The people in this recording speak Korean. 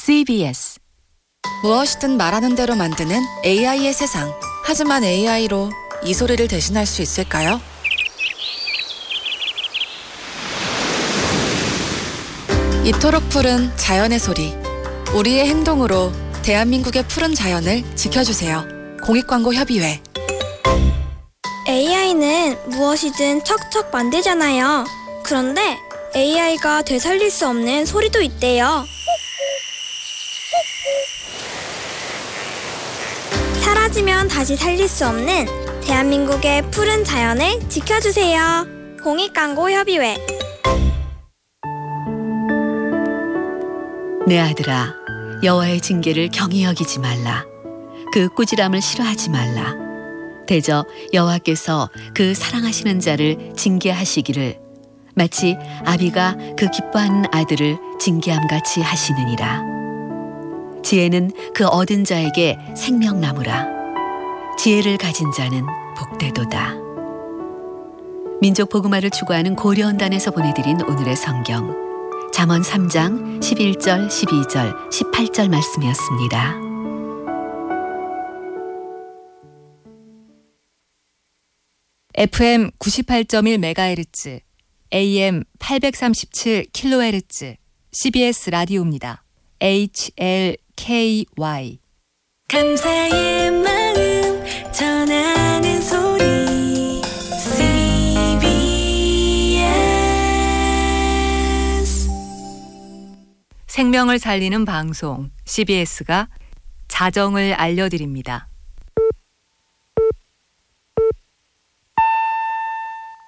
CBS. 무엇이든 말하는 대로 만드는 AI의 세상. 하지만 AI로 이 소리를 대신할 수 있을까요? 이토록 푸른 자연의 소리. 우리의 행동으로 대한민국의 푸른 자연을 지켜주세요. 공익광고협의회. AI는 무엇이든 척척 만들잖아요. 그런데 AI가 되살릴 수 없는 소리도 있대요. 사라지면 다시 살릴 수 없는 대한민국의 푸른 자연을 지켜주세요. 공익광고협의회. 내 아들아, 여호와의 징계를 경히 여기지 말라. 그 꾸지람을 싫어하지 말라. 대저 여호와께서 그 사랑하시는 자를 징계하시기를 마치 아비가 그 기뻐하는 아들을 징계함같이 하시느니라. 지혜는 그 얻은 자에게 생명나무라. 지혜를 가진 자는 복되도다. 민족 복음화를 추구하는 고려원단에서 보내드린 오늘의 성경, 잠언 3장 11절, 12절, 18절 말씀이었습니다. FM 98.1MHz, AM 837kHz, CBS 라디오입니다. HLKY. 감사의 마음 전하는 소리 CBS. 생명을 살리는 방송 CBS가 자정을 알려드립니다.